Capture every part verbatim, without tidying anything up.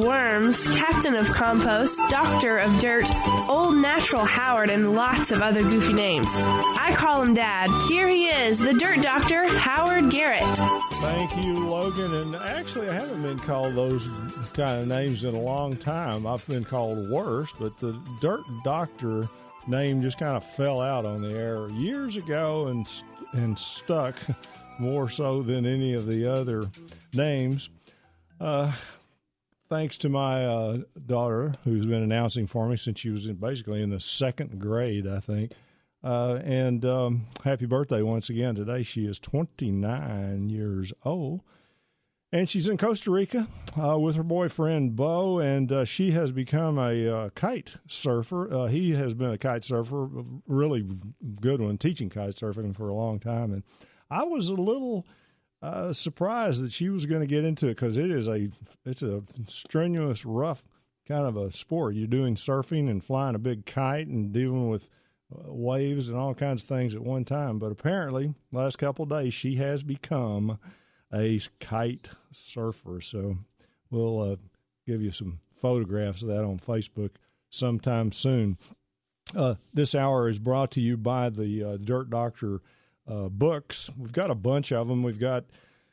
worms, captain of compost, doctor of dirt, old natural Howard, and lots of other goofy names. I call him Dad. Here he is, the Dirt Doctor, Howard Garrett. Thank you, Logan. And actually, I haven't been called those kind of names in a long time. I've been called worse, but the Dirt Doctor name just kind of fell out on the air years ago and and stuck more so than any of the other names. Uh, thanks to my uh, daughter, who's been announcing for me since she was in, basically in the second grade, I think. Uh, and um, happy birthday once again today. She is twenty-nine years old. And she's in Costa Rica uh, with her boyfriend, Bo, and uh, she has become a uh, kite surfer. Uh, he has been a kite surfer, a really good one, teaching kite surfing for a long time. And I was a little uh, surprised that she was going to get into it because it is a it's a strenuous, rough kind of a sport. You're doing surfing and flying a big kite and dealing with uh, waves and all kinds of things at one time. But apparently, last couple of days, she has become a kite surfer. So we'll uh, give you some photographs of that on Facebook sometime soon. Uh, this hour is brought to you by the uh, Dirt Doctor uh, books. We've got a bunch of them. We've got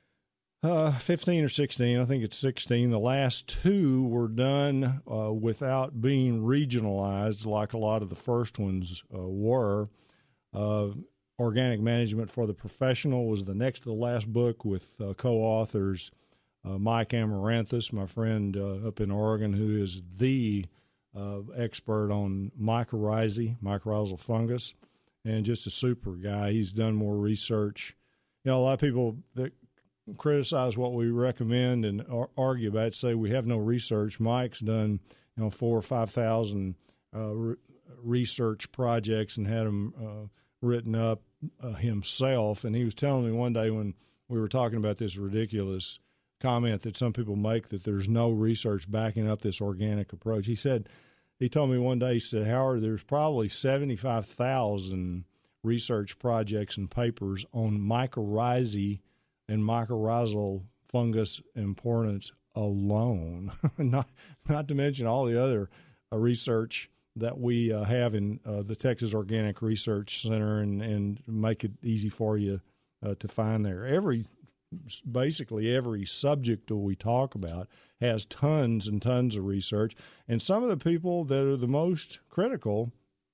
uh, fifteen or sixteen. I think it's sixteen. The last two were done uh, without being regionalized like a lot of the first ones uh, were. Uh, Organic Management for the Professional was the next to the last book with uh, co-authors uh, Mike Amaranthus, my friend uh, up in Oregon, who is the uh, expert on mycorrhizae, mycorrhizal fungus, and just a super guy. He's done more research. You know, a lot of people that criticize what we recommend and ar- argue about it, say we have no research. Mike's done, you know, four or five thousand uh, re- research projects and had them uh, written up uh, himself. And he was telling me one day when we were talking about this ridiculous comment that some people make that there's no research backing up this organic approach. He said, he told me one day, he said, Howard, there's probably seventy-five thousand research projects and papers on mycorrhizae and mycorrhizal fungus importance alone, not not to mention all the other uh, research that we uh, have in uh, the Texas Organic Research Center and, and make it easy for you uh, to find there. Every, basically every subject that we talk about has tons and tons of research. And some of the people that are the most critical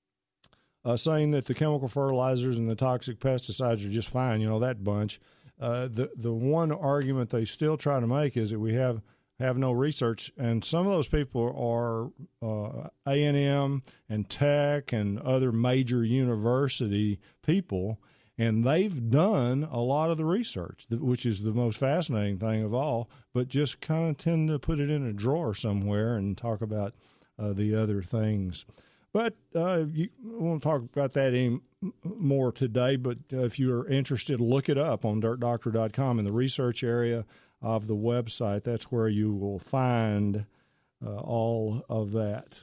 uh, saying that the chemical fertilizers and the toxic pesticides are just fine, you know, that bunch. Uh, the, the one argument they still try to make is that we have have no research, and some of those people are uh, A and M and Tech and other major university people, and they've done a lot of the research, which is the most fascinating thing of all, but just kind of tend to put it in a drawer somewhere and talk about uh, the other things. But uh, you won't talk about that any more today, but uh, if you're interested, look it up on dirt doctor dot com in the research area of the website. That's where you will find uh, all of that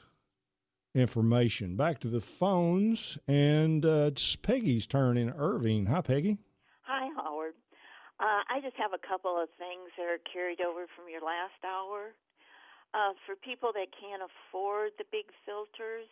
information. Back to the phones, and uh, it's Peggy's turn in Irving. Hi, Peggy. Hi, Howard. Uh, I just have a couple of things that are carried over from your last hour. Uh, for people that can't afford the big filters,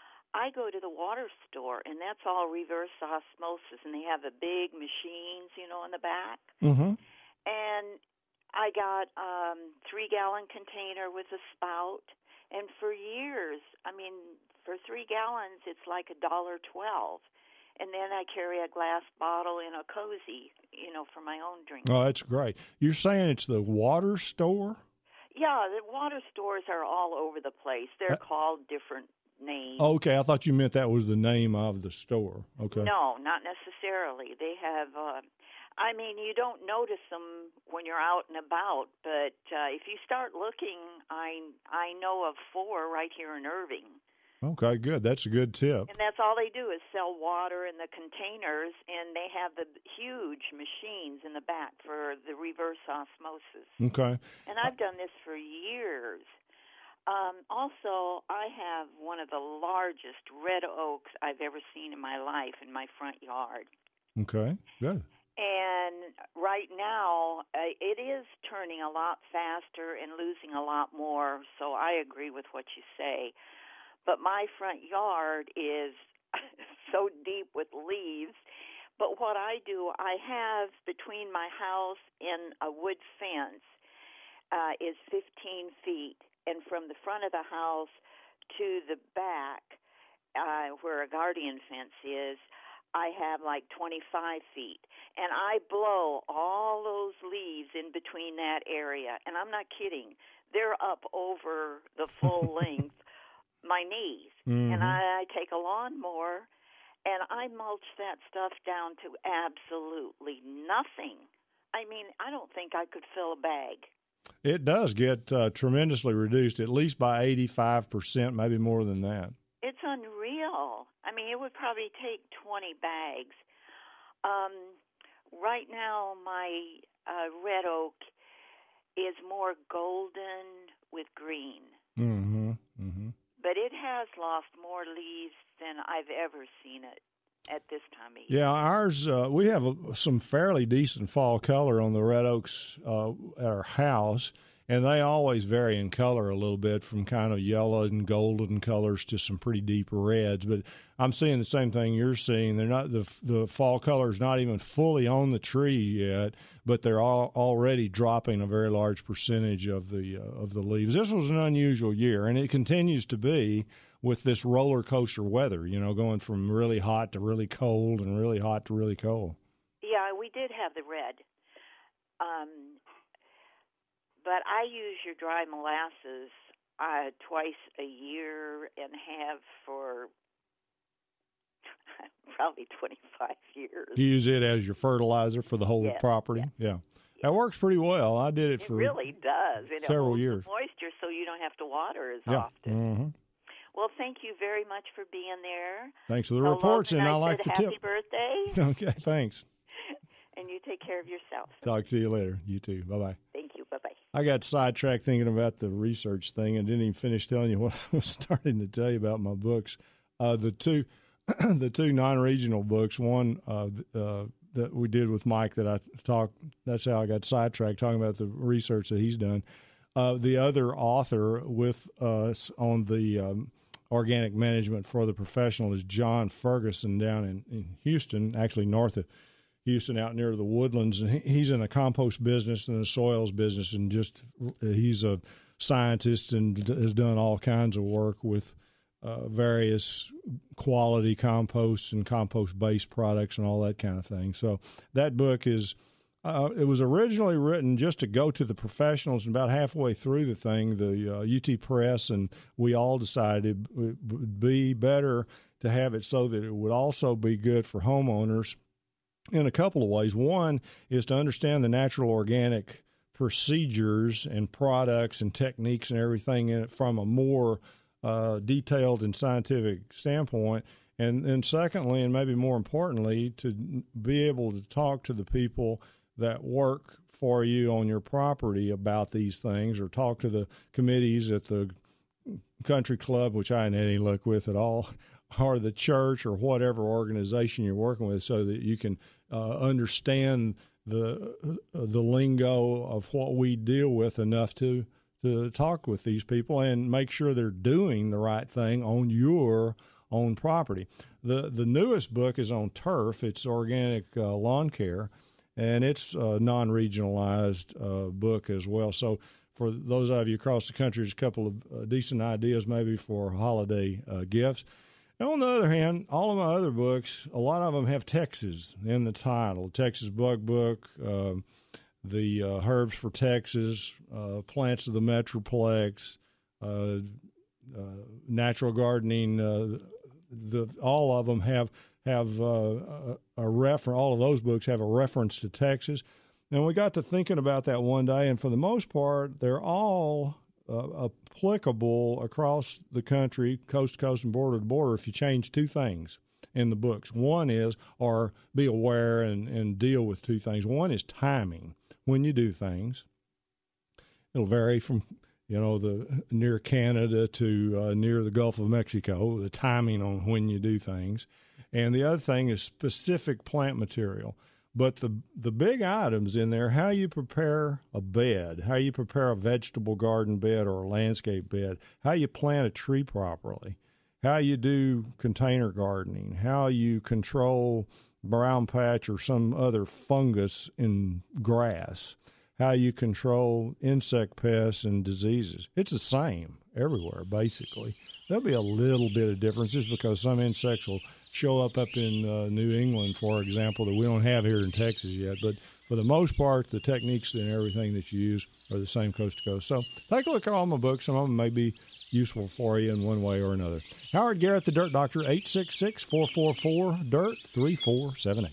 I go to the water store, and that's all reverse osmosis, and they have the big machines, you know, in the back. Mm-hmm. And I got um three-gallon container with a spout, and for years, I mean, for three gallons, it's like a dollar twelve. And then I carry a glass bottle in a cozy, you know, for my own drink. Oh, that's great. You're saying it's the water store? Yeah, the water stores are all over the place. They're uh, called different names. Okay, I thought you meant that was the name of the store. Okay. No, not necessarily. They have... Uh, I mean, you don't notice them when you're out and about, but uh, if you start looking, I I know of four right here in Irving. Okay, good. That's a good tip. And that's all they do is sell water in the containers, and they have the huge machines in the back for the reverse osmosis. Okay. And I've done this for years. Um, also, I have one of the largest red oaks I've ever seen in my life in my front yard. Okay, good. And right now, uh, it is turning a lot faster and losing a lot more, so I agree with what you say. But my front yard is so deep with leaves. But what I do, I have between my house and a wood fence uh, is fifteen feet. And from the front of the house to the back, uh, where a guardian fence is, I have like twenty-five feet. And I blow all those leaves in between that area. And I'm not kidding. They're up over the full length, my knees. Mm-hmm. And I, I take a lawnmower, and I mulch that stuff down to absolutely nothing. I mean, I don't think I could fill a bag. It does get uh, tremendously reduced, at least by eighty-five percent, maybe more than that. It's unreal. I mean, it would probably take twenty bags. Um, right now, my uh, red oak is more golden with green. Mm-hmm. Mm-hmm. But it has lost more leaves than I've ever seen it at this time of year. Yeah, ours, uh, we have a, some fairly decent fall color on the red oaks uh, at our house, and they always vary in color a little bit from kind of yellow and golden colors to some pretty deep reds. But I'm seeing the same thing you're seeing. They're not the the fall color is not even fully on the tree yet, but they're all already dropping a very large percentage of the uh, of the leaves. This was an unusual year, and it continues to be with this roller coaster weather. You know, going from really hot to really cold, and really hot to really cold. Yeah, we did have the red. Um, But I use your dry molasses uh, twice a year and have for probably twenty-five years. You use it as your fertilizer for the whole yes, property? Yes. Yeah. That works pretty well. I did it, it for really does. And several it holds years. The moisture so you don't have to water as yeah. often. Mm-hmm. Well, thank you very much for being there. Thanks for the so reports, and I, I like said the happy tip. birthday. Okay, thanks. And you take care of yourself. Talk to you later. You too. Bye-bye. Thank you. Bye-bye. I got sidetracked thinking about the research thing and didn't even finish telling you what I was starting to tell you about my books. Uh, the two the two non-regional books, one uh, uh, that we did with Mike that I talked, that's how I got sidetracked, talking about the research that he's done. Uh, the other author with us on the um, organic management for the professional is John Ferguson down in, in Houston, actually north of Houston, out near the Woodlands, and he's in a compost business and a soils business, and just he's a scientist and has done all kinds of work with uh, various quality composts and compost-based products and all that kind of thing. So that book is uh, it was originally written just to go to the professionals, and about halfway through the thing, the uh, U T Press and we all decided it would be better to have it so that it would also be good for homeowners in a couple of ways. One is to understand the natural organic procedures and products and techniques and everything in it from a more uh, detailed and scientific standpoint. And and secondly, and maybe more importantly, to be able to talk to the people that work for you on your property about these things, or talk to the committees at the country club, which I hadn't any luck with at all, or the church, or whatever organization you're working with, so that you can uh, understand the uh, the lingo of what we deal with enough to to talk with these people and make sure they're doing the right thing on your own property. The the newest book is on turf. It's organic uh, lawn care, and it's a non-regionalized uh, book as well. So for those of you across the country, there's a couple of uh, decent ideas maybe for holiday uh, gifts. And on the other hand, all of my other books, a lot of them have Texas in the title. Texas Bug Book, uh, the uh, Herbs for Texas, uh, Plants of the Metroplex, uh, uh, Natural Gardening. Uh, the all of them have have uh, a, a reference. All of those books have a reference to Texas. And we got to thinking about that one day, and for the most part, they're all Uh, applicable across the country, coast to coast and border to border, if you change two things in the books. One is, or be aware and, and deal with two things. One is timing. When you do things, it'll vary from, you know, the near Canada to uh, near the Gulf of Mexico, the timing on when you do things. And the other thing is specific plant material. But the the big items in there, how you prepare a bed, how you prepare a vegetable garden bed or a landscape bed, how you plant a tree properly, how you do container gardening, how you control brown patch or some other fungus in grass, how you control insect pests and diseases. It's the same everywhere, basically. There'll be a little bit of differences because some insects will show up up in uh, New England, for example, that we don't have here in Texas yet. But for the most part, the techniques and everything that you use are the same coast to coast. So take a look at all my books. Some of them may be useful for you in one way or another. Howard Garrett, the Dirt Doctor, eight six six, four four four, D I R T, three four seven eight.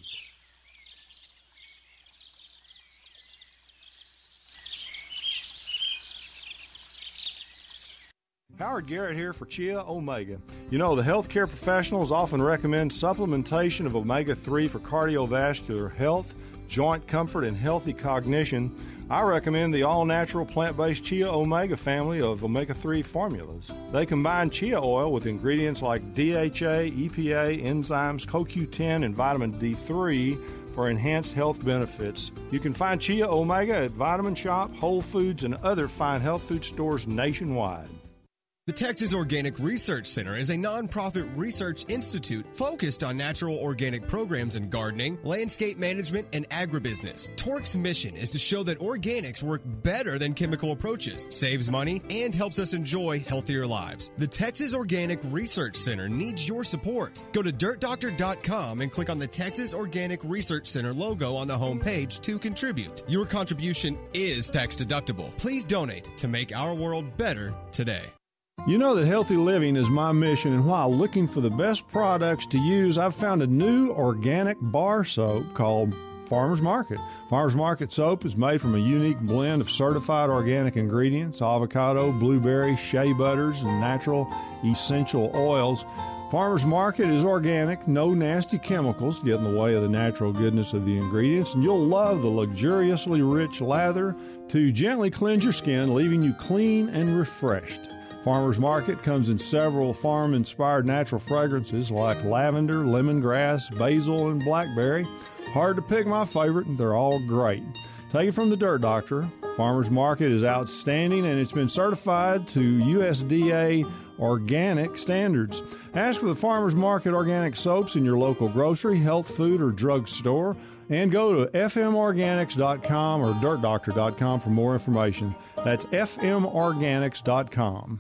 Howard Garrett here for Chia Omega. You know, the healthcare professionals often recommend supplementation of omega three for cardiovascular health, joint comfort, and healthy cognition. I recommend the all-natural plant-based Chia Omega family of omega three formulas. They combine chia oil with ingredients like D H A, E P A, enzymes, C O Q ten, and vitamin D three for enhanced health benefits. You can find Chia Omega at Vitamin Shop, Whole Foods, and other fine health food stores nationwide. The Texas Organic Research Center is a nonprofit research institute focused on natural organic programs in gardening, landscape management, and agribusiness. Torque's mission is to show that organics work better than chemical approaches, saves money, and helps us enjoy healthier lives. The Texas Organic Research Center needs your support. Go to dirt doctor dot com and click on the Texas Organic Research Center logo on the homepage to contribute. Your contribution is tax deductible. Please donate to make our world better today. You know that healthy living is my mission, and while looking for the best products to use, I've found a new organic bar soap called Farmer's Market. Farmer's Market soap is made from a unique blend of certified organic ingredients, avocado, blueberry, shea butters, and natural essential oils. Farmer's Market is organic, no nasty chemicals get in the way of the natural goodness of the ingredients, and you'll love the luxuriously rich lather to gently cleanse your skin, leaving you clean and refreshed. Farmer's Market comes in several farm-inspired natural fragrances like lavender, lemongrass, basil, and blackberry. Hard to pick my favorite, and they're all great. Take it from the Dirt Doctor. Farmer's Market is outstanding, and it's been certified to U S D A organic standards. Ask for the Farmer's Market organic soaps in your local grocery, health food, or drug store. And go to f m organics dot com or dirt doctor dot com for more information. That's f m organics dot com.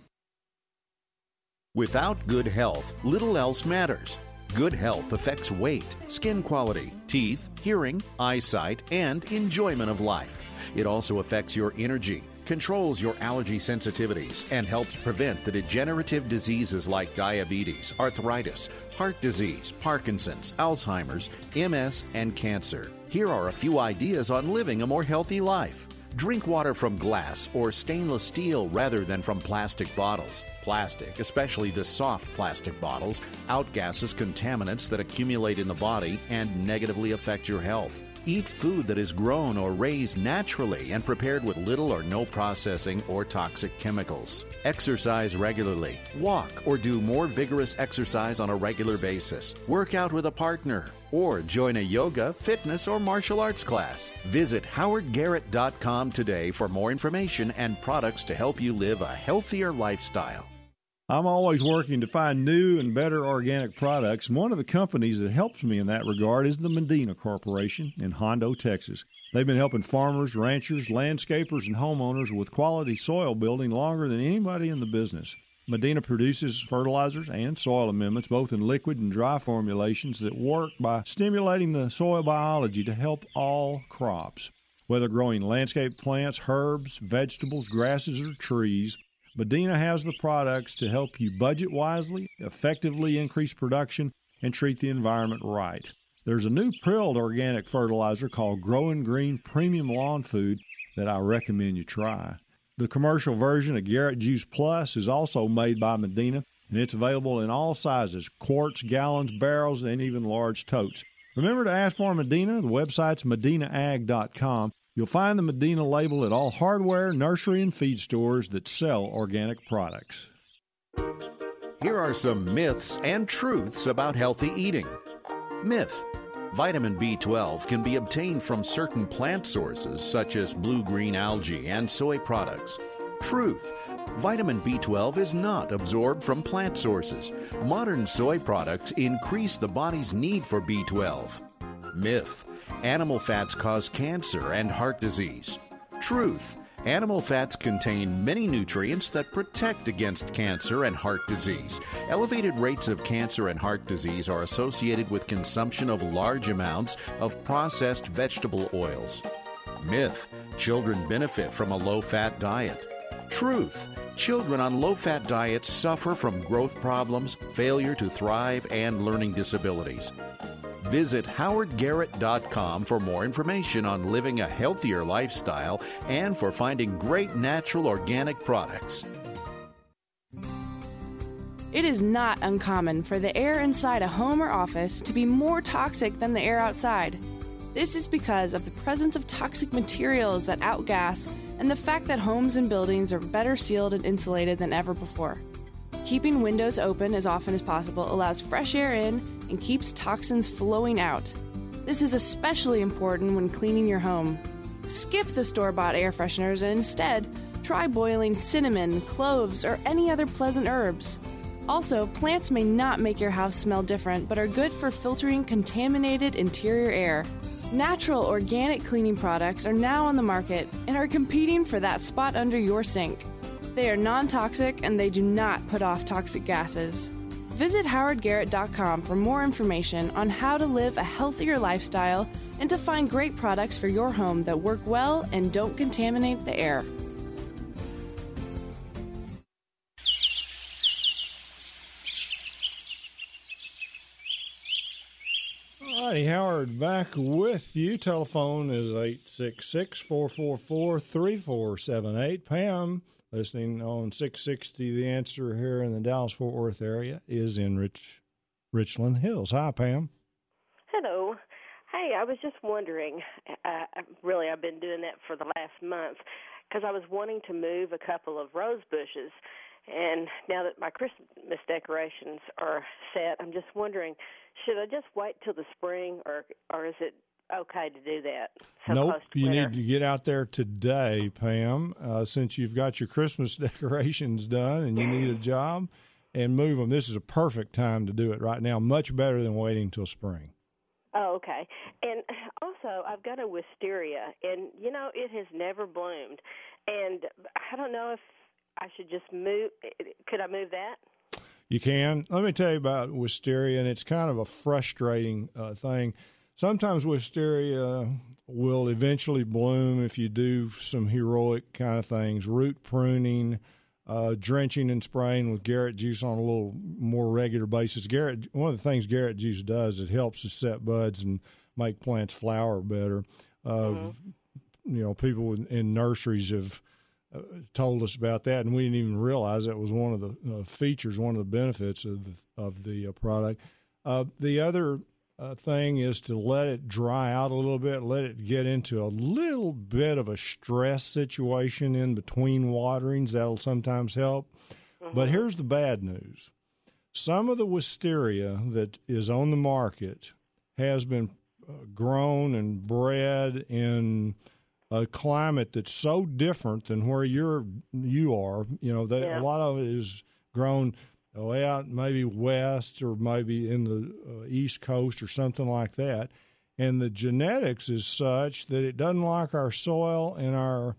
Without good health, little else matters. Good health affects weight, skin quality, teeth, hearing, eyesight, and enjoyment of life. It also affects your energy, controls your allergy sensitivities, and helps prevent the degenerative diseases like diabetes, arthritis, heart disease, Parkinson's, Alzheimer's, M S, and cancer. Here are a few ideas on living a more healthy life. Drink water from glass or stainless steel rather than from plastic bottles. Plastic, especially the soft plastic bottles, outgasses contaminants that accumulate in the body and negatively affect your health. Eat food that is grown or raised naturally and prepared with little or no processing or toxic chemicals. Exercise regularly. Walk or do more vigorous exercise on a regular basis. Work out with a partner. Or join a yoga, fitness, or martial arts class. Visit howard garrett dot com today for more information and products to help you live a healthier lifestyle. I'm always working to find new and better organic products, and one of the companies that helps me in that regard is the Medina Corporation in Hondo, Texas. They've been helping farmers, ranchers, landscapers, and homeowners with quality soil building longer than anybody in the business. Medina produces fertilizers and soil amendments, both in liquid and dry formulations, that work by stimulating the soil biology to help all crops. Whether growing landscape plants, herbs, vegetables, grasses, or trees, Medina has the products to help you budget wisely, effectively increase production, and treat the environment right. There's a new prilled organic fertilizer called Growing Green Premium Lawn Food that I recommend you try. The commercial version of Garrett Juice Plus is also made by Medina, and it's available in all sizes, quarts, gallons, barrels, and even large totes. Remember to ask for Medina. The website's medina ag dot com. You'll find the Medina label at all hardware, nursery, and feed stores that sell organic products. Here are some myths and truths about healthy eating. Myth: Vitamin B twelve can be obtained from certain plant sources such as blue-green algae and soy products. Truth. Vitamin B twelve is not absorbed from plant sources. Modern soy products increase the body's need for B twelve. Myth. Animal fats cause cancer and heart disease. Truth. Animal fats contain many nutrients that protect against cancer and heart disease. Elevated rates of cancer and heart disease are associated with consumption of large amounts of processed vegetable oils. Myth. Children benefit from a low-fat diet. Truth. Children on low-fat diets suffer from growth problems, failure to thrive, and learning disabilities. Visit howard garrett dot com for more information on living a healthier lifestyle and for finding great natural organic products. It is not uncommon for the air inside a home or office to be more toxic than the air outside. This is because of the presence of toxic materials that outgas and the fact that homes and buildings are better sealed and insulated than ever before. Keeping windows open as often as possible allows fresh air in and keeps toxins flowing out. This is especially important when cleaning your home. Skip the store-bought air fresheners and instead try boiling cinnamon, cloves, or any other pleasant herbs. Also, plants may not make your house smell different, but are good for filtering contaminated interior air. Natural organic cleaning products are now on the market and are competing for that spot under your sink. They are non-toxic and they do not put off toxic gases. Visit howard garrett dot com for more information on how to live a healthier lifestyle and to find great products for your home that work well and don't contaminate the air. All righty, Howard, back with you. Telephone is eight six six, four four four, three four seven eight. Pam, listening on six sixty, The Answer here in the Dallas-Fort Worth area, is in Rich, Richland Hills. Hi, Pam. Hello. Hey, I was just wondering, uh, really I've been doing that for the last month, because I was wanting to move a couple of rose bushes, and now that my Christmas decorations are set, I'm just wondering, should I just wait till the spring, or, or is it okay to do that? So nope, you need to get out there today, Pam, uh, since you've got your Christmas decorations done and you need a job, and move them. This is a perfect time to do it right now, much better than waiting till spring. Oh, okay. And also, I've got a wisteria, and, you know, it has never bloomed. And I don't know if I should just move. Could I move that? You can. Let me tell you about wisteria, and it's kind of a frustrating uh, thing. Sometimes wisteria will eventually bloom if you do some heroic kind of things, root pruning, uh, drenching and spraying with Garrett juice on a little more regular basis. Garrett, one of the things Garrett juice does, it helps to set buds and make plants flower better. Uh, mm-hmm. You know, people in, in nurseries have uh, told us about that, and we didn't even realize that was one of the uh, features, one of the benefits of the, of the uh, product. Uh, the other Uh, thing is to let it dry out a little bit, let it get into a little bit of a stress situation in between waterings. That'll sometimes help. Mm-hmm. But here's the bad news. Some of the wisteria that is on the market has been uh, grown and bred in a climate that's so different than where you're, you are. You know, they, yeah. a lot of it is grown way out maybe west or maybe in the uh, East Coast or something like that. And the genetics is such that it doesn't like our soil and our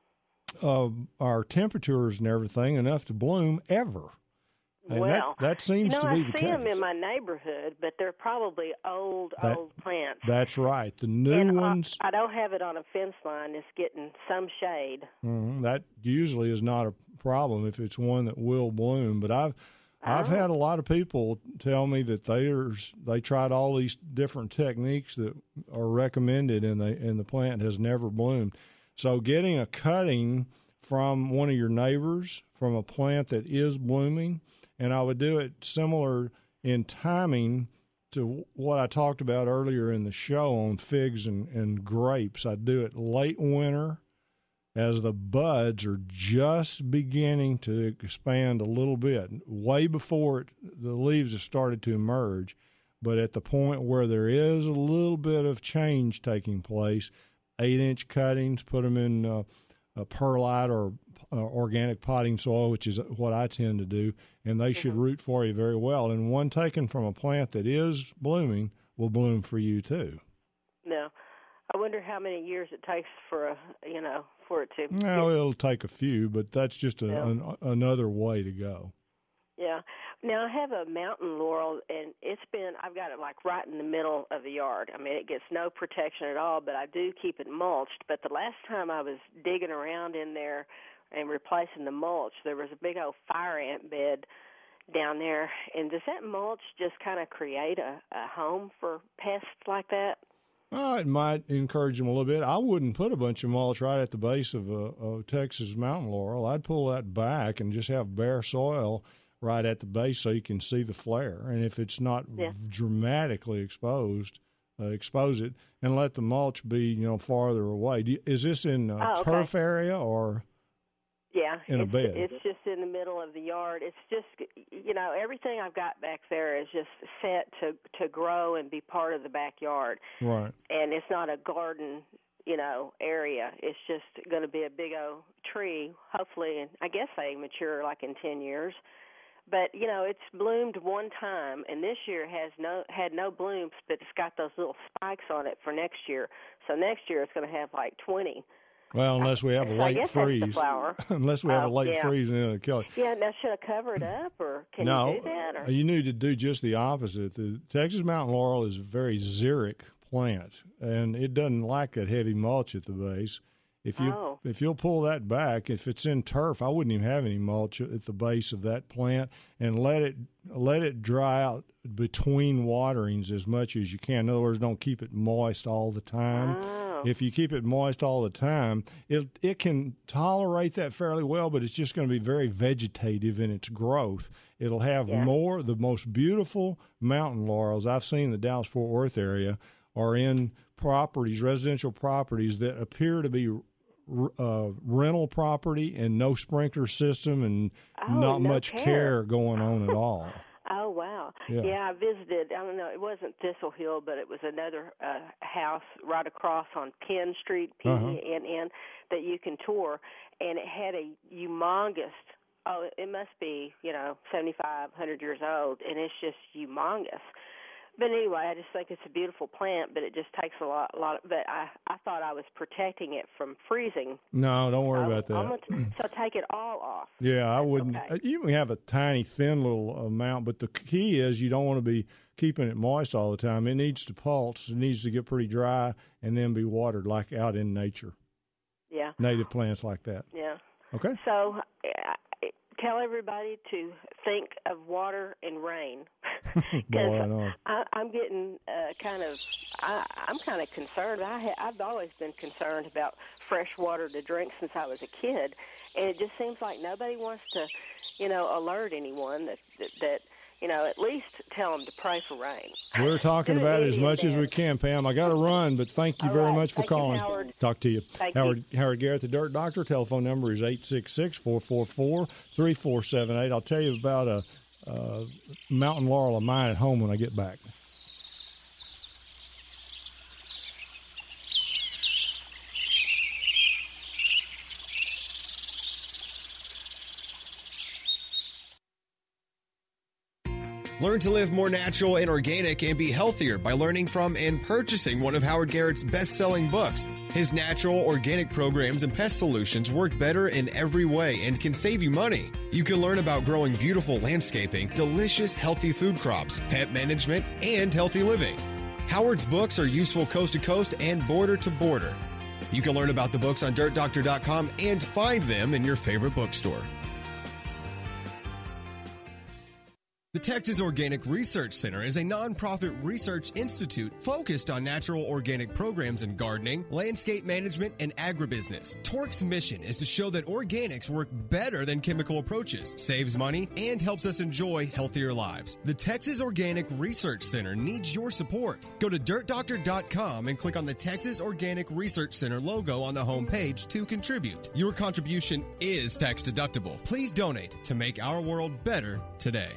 uh, our temperatures and everything enough to bloom ever. And well, that, that seems you know, to be I the see case. them in my neighborhood, but they're probably old, that, old plants. That's right. The new and ones. I, I don't have it on a fence line. It's getting some shade. Mm-hmm, that usually is not a problem if it's one that will bloom. But I've I've had a lot of people tell me that there's they tried all these different techniques that are recommended, and they and the plant has never bloomed. So getting a cutting from one of your neighbors from a plant that is blooming, and I would do it similar in timing to what I talked about earlier in the show on figs and, and grapes. I'd do it late winter as the buds are just beginning to expand a little bit, way before it, the leaves have started to emerge. but at the point where there is a little bit of change taking place, eight-inch cuttings, put them in uh, a perlite or uh, organic potting soil, which is what I tend to do, and they mm-hmm. should root for you very well. And one taken from a plant that is blooming will bloom for you too. No. I wonder how many years it takes for a, you know, for it to. No, it'll take a few, but that's just a, yeah. an, another way to go. Yeah. Now I have a mountain laurel, and it's been, I've got it like right in the middle of the yard. I mean, it gets no protection at all, but I do keep it mulched. But the last time I was digging around in there and replacing the mulch, there was a big old fire ant bed down there. And does that mulch just kind of create a, a home for pests like that? Oh, it might encourage them a little bit. I wouldn't put a bunch of mulch right at the base of a, a Texas mountain laurel. I'd pull that back and just have bare soil right at the base so you can see the flare. And if it's not yeah. dramatically exposed, uh, expose it and let the mulch be, you know, farther away. Do you, is this in a oh, okay. turf area or yeah, in a it's, bed? It's just in the middle of the yard. It's just, you know, everything I've got back there is just set to, to grow and be part of the backyard. Right. And it's not a garden, you know, area. It's just going to be a big old tree, hopefully, and I guess they mature like in ten years. But, you know, it's bloomed one time, and this year has no had no blooms, but it's got those little spikes on it for next year. So next year it's going to have like twenty. Well, unless we have a so late I guess freeze. That's the flower. unless we have oh, a late yeah. freeze and it'll kill it. Yeah, now should I cover it up, or can no, you do that? Or? You need to do just the opposite. The Texas mountain laurel is a very xeric plant, and it doesn't like that heavy mulch at the base. If you oh. if you'll pull that back, if it's in turf, I wouldn't even have any mulch at the base of that plant, and let it let it dry out between waterings as much as you can. In other words, don't keep it moist all the time. Oh. If you keep it moist all the time, it it can tolerate that fairly well, but it's just going to be very vegetative in its growth. It'll have yeah. more, the most beautiful mountain laurels I've seen in the Dallas-Fort Worth area are in properties, residential properties that appear to be uh, rental property and no sprinkler system and oh, not no much care. care going on at all. Oh, wow. Yeah. yeah, I visited, I don't know, it wasn't Thistle Hill, but it was another uh, house right across on Penn Street, P E N N, uh-huh. that you can tour, and it had a humongous, oh, it must be, you know, seventy-five, one hundred years old, and it's just humongous. But anyway, I just think it's a beautiful plant, but it just takes a lot. A lot of, but I, I thought I was protecting it from freezing. No, don't worry so about that. I'm gonna, so take it all off. Yeah, I wouldn't. Okay. You can have a tiny, thin little amount, but the key is you don't want to be keeping it moist all the time. It needs to pulse. It needs to get pretty dry and then be watered like out in nature. Yeah. Native plants like that. Yeah. Okay. So uh, tell everybody to think of water and rain. Boy, I know. I, I'm getting uh, kind of, I, I'm kind of concerned. I ha- I've always been concerned about fresh water to drink since I was a kid, and it just seems like nobody wants to, you know, alert anyone that, that, that you know, at least tell them to pray for rain. We're talking about it as much as we can, Pam. I got to run, but thank you All very right. much for Thank you, calling. Howard. Talk to you. Thank Howard you. Howard Garrett, the Dirt Doctor. Telephone number is eight six six, four four four, three four seven eight. I'll tell you about a, a mountain laurel of mine at home when I get back. Learn to live more natural and organic and be healthier by learning from and purchasing one of Howard Garrett's best-selling books. His natural, organic programs and pest solutions work better in every way and can save you money. You can learn about growing beautiful landscaping, delicious, healthy food crops, pet management, and healthy living. Howard's books are useful coast to coast and border to border. You can learn about the books on dirt doctor dot com and find them in your favorite bookstore. The Texas Organic Research Center is a nonprofit research institute focused on natural organic programs in gardening, landscape management, and agribusiness. Torque's mission is to show that organics work better than chemical approaches, saves money, and helps us enjoy healthier lives. The Texas Organic Research Center needs your support. Go to dirt doctor dot com and click on the Texas Organic Research Center logo on the homepage to contribute. Your contribution is tax deductible. Please donate to make our world better today.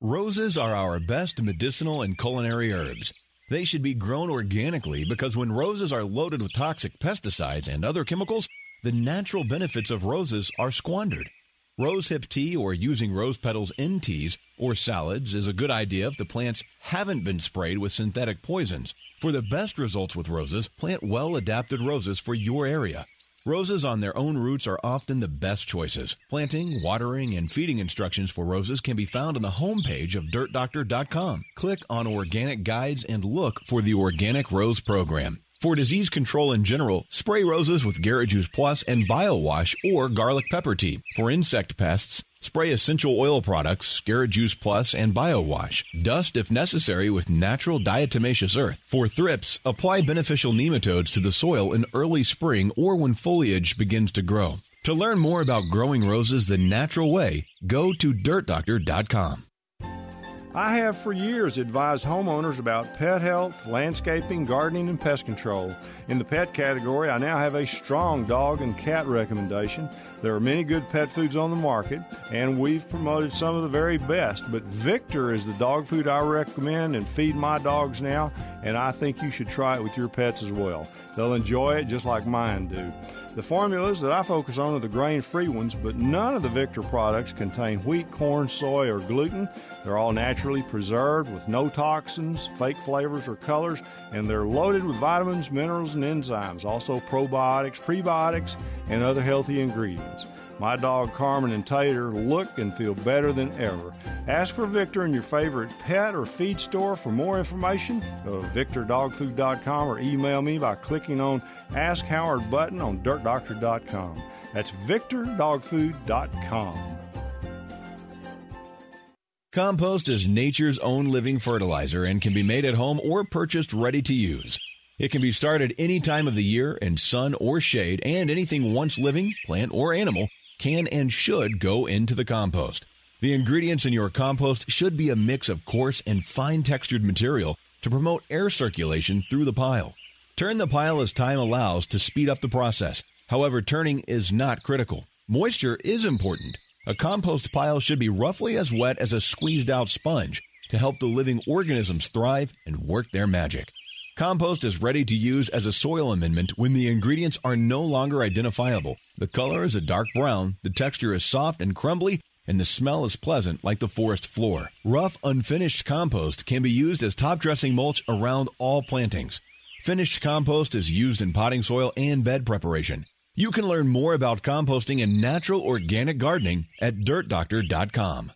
Roses are our best medicinal and culinary herbs. They should be grown organically because when roses are loaded with toxic pesticides and other chemicals, the natural benefits of roses are squandered. Rosehip tea or using rose petals in teas or salads is a good idea if the plants haven't been sprayed with synthetic poisons. For the best results with roses, plant well-adapted roses for your area. Roses on their own roots are often the best choices. Planting, watering, and feeding instructions for roses can be found on the homepage of dirt doctor dot com. Click on Organic Guides and look for the Organic Rose Program. For disease control in general, spray roses with Garrett Juice Plus and BioWash or garlic pepper tea. For insect pests, spray essential oil products, Garrett Juice Plus and BioWash. Dust if necessary with natural diatomaceous earth. For thrips, apply beneficial nematodes to the soil in early spring or when foliage begins to grow. To learn more about growing roses the natural way, go to dirt doctor dot com. I have for years advised homeowners about pet health, landscaping, gardening, and pest control. In the pet category, I now have a strong dog and cat recommendation. There are many good pet foods on the market, and we've promoted some of the very best. But Victor is the dog food I recommend and feed my dogs now, and I think you should try it with your pets as well. They'll enjoy it just like mine do. The formulas that I focus on are the grain-free ones, but none of the Victor products contain wheat, corn, soy, or gluten. They're all naturally preserved with no toxins, fake flavors, or colors, and they're loaded with vitamins, minerals, and enzymes, also probiotics, prebiotics, and other healthy ingredients. My dog Carmen and Tater look and feel better than ever. Ask for Victor in your favorite pet or feed store. For more information, go to victor dog food dot com or email me by clicking on Ask Howard button on dirt doctor dot com. That's victor dog food dot com. Compost is nature's own living fertilizer and can be made at home or purchased ready to use. It can be started any time of the year in sun or shade, and anything once living, plant or animal, can and should go into the compost. The ingredients in your compost should be a mix of coarse and fine-textured material to promote air circulation through the pile. Turn the pile as time allows to speed up the process. However, turning is not critical. Moisture is important. A compost pile should be roughly as wet as a squeezed-out sponge to help the living organisms thrive and work their magic. Compost is ready to use as a soil amendment when the ingredients are no longer identifiable. The color is a dark brown, the texture is soft and crumbly, and the smell is pleasant like the forest floor. Rough, unfinished compost can be used as top-dressing mulch around all plantings. Finished compost is used in potting soil and bed preparation. You can learn more about composting and natural organic gardening at dirt doctor dot com.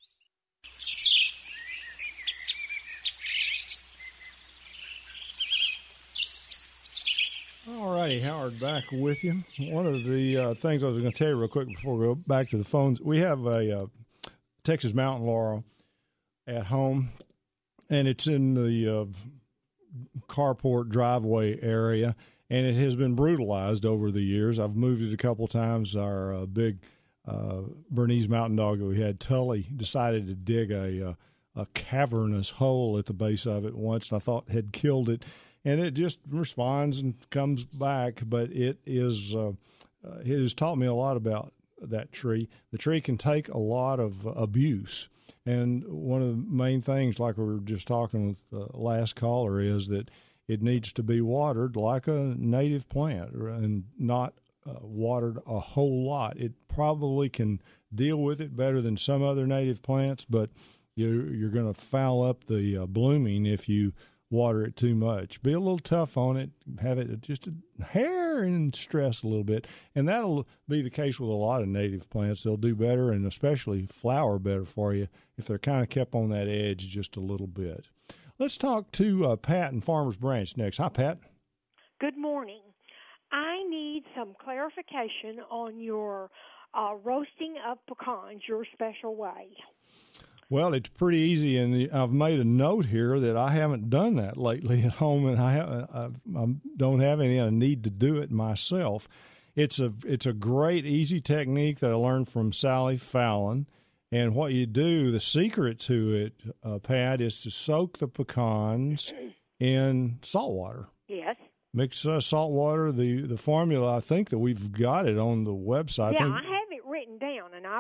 All righty, Howard, back with you. One of the uh, things I was going to tell you real quick before we go back to the phones, we have a uh, Texas mountain laurel at home, and it's in the uh, carport driveway area, and it has been brutalized over the years. I've moved it a couple times. Our uh, big uh, Bernese mountain dog that we had, Tully, decided to dig a, uh, a cavernous hole at the base of it once, and I thought had killed it. And it just responds and comes back, but it is uh, uh, it has taught me a lot about that tree. The tree can take a lot of abuse, and one of the main things, like we were just talking with the last caller, is that it needs to be watered like a native plant and not uh, watered a whole lot. It probably can deal with it better than some other native plants, but you're, you're going to foul up the uh, blooming if you water it too much. Be a little tough on it, have it just a hair and stress a little bit, and that'll be the case with a lot of native plants. They'll do better and especially flower better for you if they're kind of kept on that edge just a little bit. Let's talk to uh, Pat in Farmers Branch next. Hi, Pat. Good morning. I need some clarification on your uh, roasting of pecans, your special way. Well, it's pretty easy, and I've made a note here that I haven't done that lately at home, and I, have, I, I don't have any. I need to do it myself. It's a it's a great, easy technique that I learned from Sally Fallon. And what you do, the secret to it, uh, Pat, is to soak the pecans in salt water. Yes. Mix uh, salt water. The the formula, I think that we've got it on the website. Yeah, I, think, I have it written down, and I've got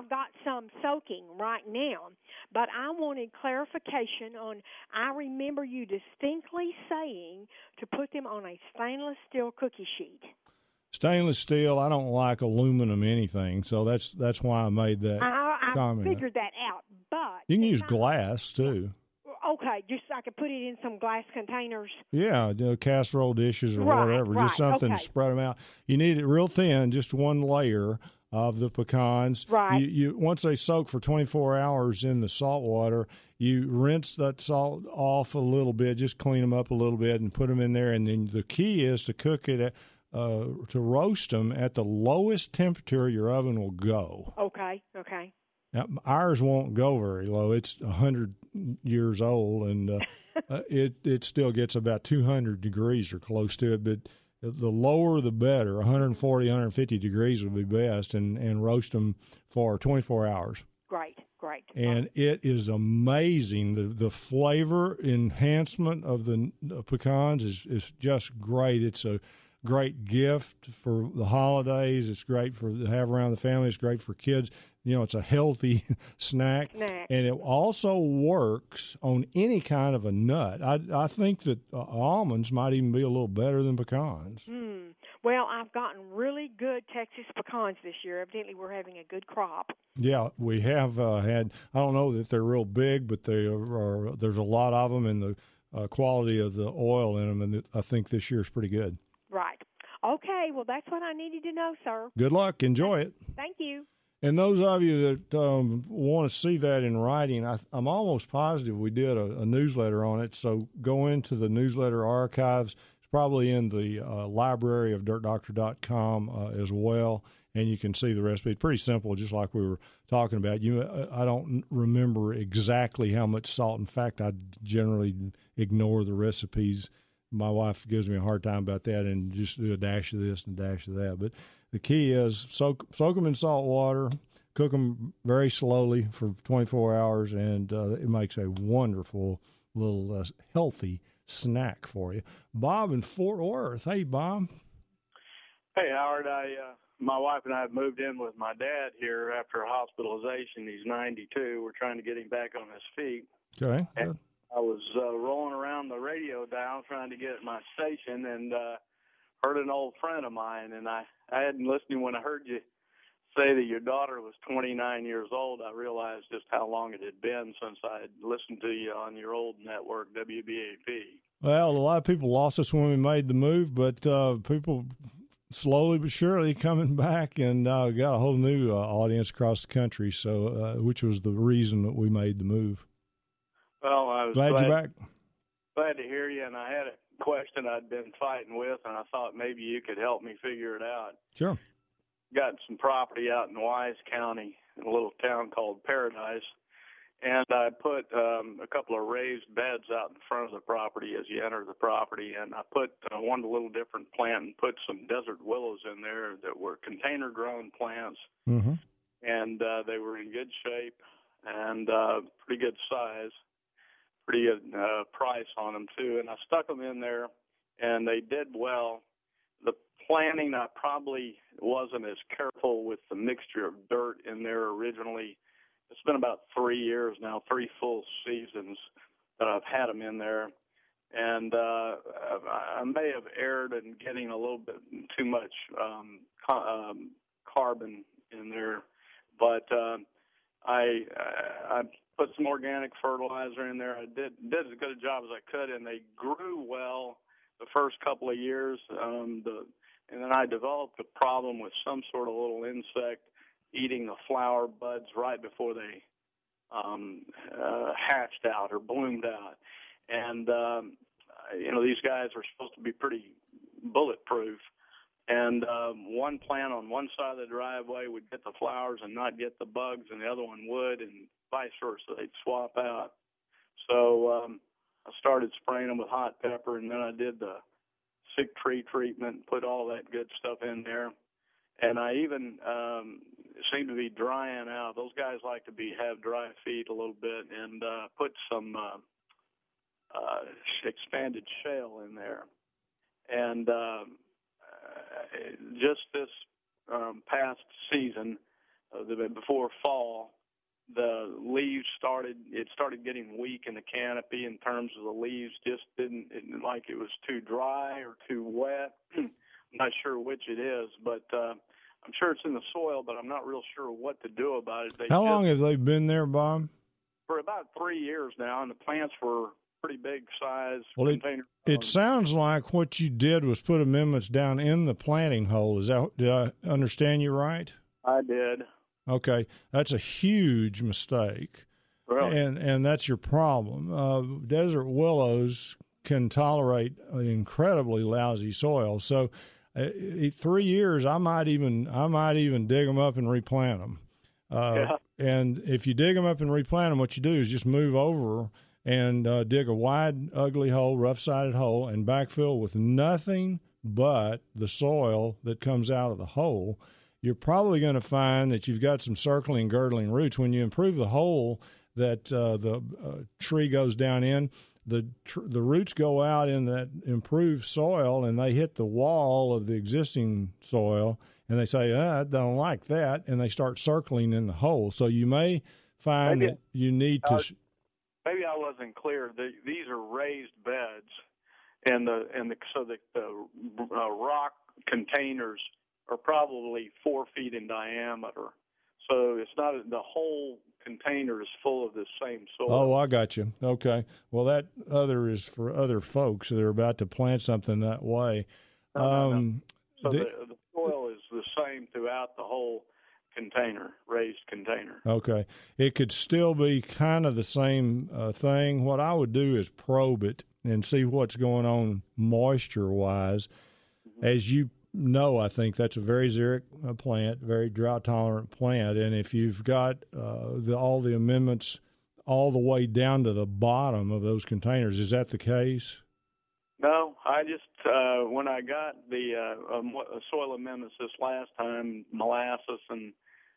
some soaking right now, but I wanted clarification on, I remember you distinctly saying to put them on a stainless steel cookie sheet. Stainless steel, I don't like aluminum anything, so that's that's why I made that I, I comment. figured that out, but... You can use I, glass, too. Okay, just I could put it in some glass containers. Yeah, you know, casserole dishes or right, whatever, right, just something okay. to spread them out. You need it real thin, just one layer of the pecans. Right. You, you once they soak for twenty-four hours in the salt water, you rinse that salt off a little bit, just clean them up a little bit and put them in there. And then the key is to cook it, uh, to roast them at the lowest temperature your oven will go. Okay, okay. Now, ours won't go very low. It's one hundred years old, and uh, uh, it it still gets about two hundred degrees or close to it. But the lower, the better. one forty, one fifty degrees would be best, and, and roast them for twenty-four hours. Great, great. And it is amazing. The the flavor enhancement of the pecans is, is just great. It's a great gift for the holidays. It's great for to have around the family. It's great for kids. You know, it's a healthy snack. snack. And it also works on any kind of a nut. I, I think that uh, almonds might even be a little better than pecans. Hmm. Well, I've gotten really good Texas pecans this year. Evidently, we're having a good crop. Yeah, we have uh, had, I don't know that they're real big, but they are, are there's a lot of them, and the uh, quality of the oil in them, and I think this year is pretty good. Right. Okay, well, that's what I needed to know, sir. Good luck. Enjoy it. Thank you. And those of you that um, want to see that in writing, I, I'm almost positive we did a, a newsletter on it. So go into the newsletter archives. It's probably in the uh, library of dirt doctor dot com uh, as well, and you can see the recipe. It's pretty simple, just like we were talking about. You, I don't remember exactly how much salt. In fact, I generally ignore the recipes. My wife gives me a hard time about that, and just do a dash of this and a dash of that. But the key is soak soak them in salt water, cook them very slowly for twenty-four hours, and uh, it makes a wonderful little uh, healthy snack for you. Bob in Fort Worth. Hey, Bob. Hey, Howard. I uh, my wife and I have moved in with my dad here after hospitalization. He's ninety-two. We're trying to get him back on his feet. Okay. And Good. I was uh, rolling around the radio dial trying to get my station, and uh, heard an old friend of mine, and I, I hadn't listened when I heard you say that your daughter was twenty-nine years old. I realized just how long it had been since I had listened to you on your old network, W B A P. Well, a lot of people lost us when we made the move, but uh, people slowly but surely coming back, and uh, got a whole new uh, audience across the country, so uh, which was the reason that we made the move. Well, I was glad, glad you're back. Glad to hear you, and I had a question I'd been fighting with, and I thought maybe you could help me figure it out. Sure. Got some property out in Wise County in a little town called Paradise, and I put um, a couple of raised beds out in front of the property as you enter the property, and I put uh, one a little different plant and put some desert willows in there that were container-grown plants, mm-hmm. and uh, they were in good shape and uh, pretty good size. Pretty good uh, price on them, too. And I stuck them in there, and they did well. The planting, I probably wasn't as careful with the mixture of dirt in there originally. It's been about three years now, three full seasons that I've had them in there. And uh, I may have erred in getting a little bit too much um, ca- um, carbon in there. But uh, I, I put some organic fertilizer in there. I did did as good a job as I could, and they grew well the first couple of years. Um, the and then I developed a problem with some sort of little insect eating the flower buds right before they um, uh, hatched out or bloomed out. And um, you know, these guys are supposed to be pretty bulletproof. And um, one plant on one side of the driveway would get the flowers and not get the bugs, and the other one would, and vice versa. They'd swap out. So um, I started spraying them with hot pepper, and then I did the sick tree treatment, put all that good stuff in there. And I even um, seem to be drying out. Those guys like to be have dry feet a little bit, and uh, put some uh, uh, expanded shale in there. And um, Uh, just this um, past season, uh, the, before fall, the leaves started, it started getting weak in the canopy in terms of the leaves just didn't, it, like it was too dry or too wet. I'm not sure which it is, but uh, I'm sure it's in the soil, but I'm not real sure what to do about it. They How just, long have they been there, Bob? For about three years now, and the plants were pretty big size. Well, it, container. it sounds like what you did was put amendments down in the planting hole. Is that, did I understand you right? I did. Okay, that's a huge mistake, Really? and and that's your problem. Uh, desert willows can tolerate incredibly lousy soil, so uh, three years I might even I might even dig them up and replant them. Uh, yeah. And if you dig them up and replant them, what you do is just move over and uh, dig a wide, ugly hole, rough-sided hole, and backfill with nothing but the soil that comes out of the hole. You're probably going to find that you've got some circling, girdling roots. When you improve the hole that uh, the uh, tree goes down in, the tr- the roots go out in that improved soil, and they hit the wall of the existing soil, and they say, ah, I don't like that, and they start circling in the hole. So you may find maybe, that you need to... Uh, maybe I wasn't clear. The, these are raised beds, and the and the, so the, the uh, rock containers are probably four feet in diameter. So it's not the whole container is full of the same soil. Oh, I got you. Okay. Well, that other is for other folks that are about to plant something that way. No, no, um, no. So the, the, the soil is the same throughout the whole container, raised container. Okay. It could still be kind of the same uh, thing. What I would do is probe it and see what's going on moisture-wise. Mm-hmm. As you know, I think that's a very xeric uh, plant, very drought-tolerant plant. And if you've got uh, the, all the amendments all the way down to the bottom of those containers, is that the case? No, I just, uh, when I got the uh, um, soil amendments this last time, molasses and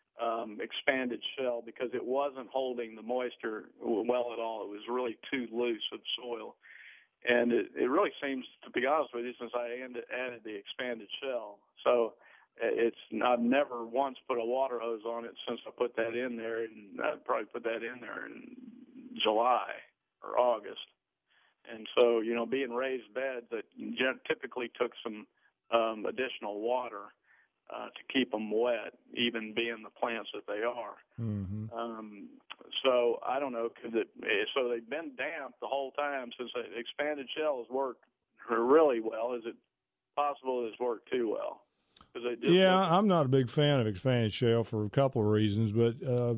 um, expanded shell, because it wasn't holding the moisture well at all. It was really too loose of soil. And it, it really seems, to be honest with you, since I added, added the expanded shell. So it's I've never once put a water hose on it since I put that in there, and I probably put that in there in July or August. And so, you know, being raised beds that typically took some um, additional water uh, to keep them wet, even being the plants that they are. Mm-hmm. Um, so I don't know. Could it, so they've been damp the whole time since the expanded shell has worked really well. Is it possible it's worked too well? It just yeah, looks- I'm not a big fan of expanded shell for a couple of reasons, but uh,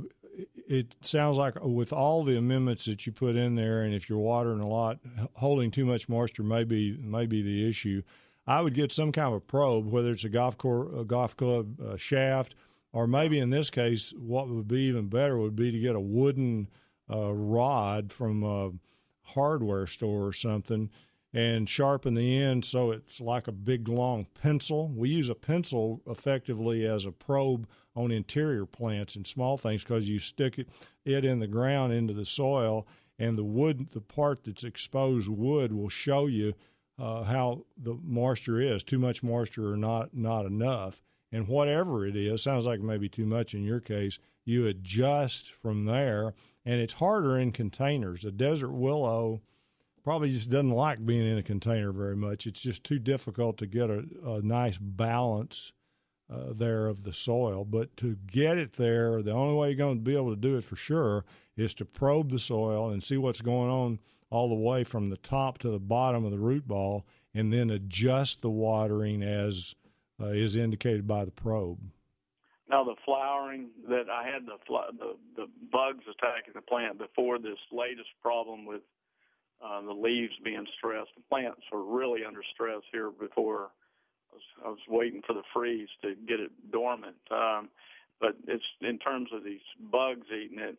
it sounds like with all the amendments that you put in there, and if you're watering a lot, holding too much moisture may be, may be the issue. I would get some kind of a probe, whether it's a golf, cor- a golf club uh, shaft, or maybe in this case, what would be even better would be to get a wooden uh, rod from a hardware store or something and sharpen the end so it's like a big, long pencil. We use a pencil effectively as a probe on interior plants and small things because you stick it, it in the ground into the soil, and the wood, the part that's exposed wood, will show you uh, how the moisture is, too much moisture or not, not enough. And whatever it is, sounds like maybe too much in your case, you adjust from there. And it's harder in containers. A desert willow probably just doesn't like being in a container very much. It's just too difficult to get a, a nice balance uh, there of the soil. But to get it there, the only way you're going to be able to do it for sure is to probe the soil and see what's going on all the way from the top to the bottom of the root ball, and then adjust the watering as uh, is indicated by the probe. Now, the flowering that I had, the, the the bugs attacking the plant before this latest problem with uh, the leaves being stressed. The plants were really under stress here before. I was, I was waiting for the freeze to get it dormant. Um, but it's in terms of these bugs eating it,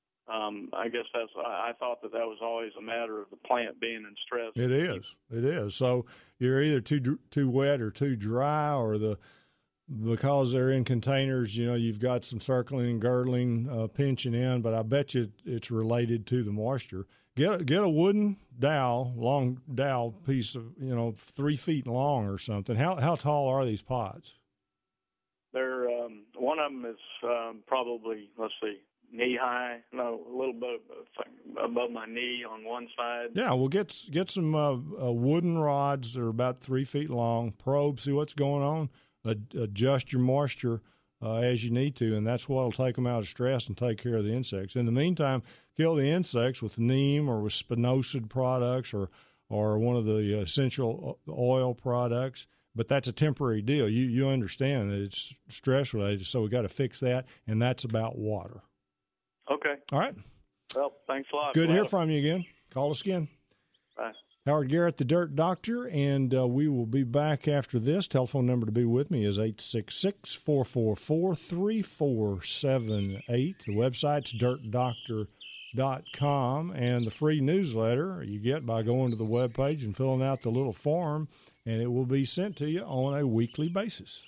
um, I guess that's, I, I thought that that was always a matter of the plant being in stress. It is. It is. So you're either too too wet or too dry, or the because they're in containers, you know, you've got some circling and girdling uh, pinching in, but I bet you it's related to the moisture. Get get a wooden dowel, long dowel piece of, you know, three feet long or something. How how tall are these pots? They're um, one one of them is um, probably, let's see, knee-high, no, a little bit above my knee on one side. Yeah, well, get get some uh, uh, wooden rods that are about three feet long, probe, see what's going on, Ad- adjust your moisture uh, as you need to, and that's what will take them out of stress and take care of the insects. In the meantime, kill the insects with neem or with spinosad products or, or one of the essential oil products. But that's a temporary deal. You you understand that it's stress related, so we got to fix that, and that's about water. Okay. All right. Well, thanks a lot. Good to hear Glad- from you again. Call us again. Bye. Howard Garrett, the Dirt Doctor, and uh, we will be back after this. Telephone number to be with me is eight six six, four four four, three four seven eight. The website's dirt doctor dot com, and the free newsletter you get by going to the webpage and filling out the little form, and it will be sent to you on a weekly basis.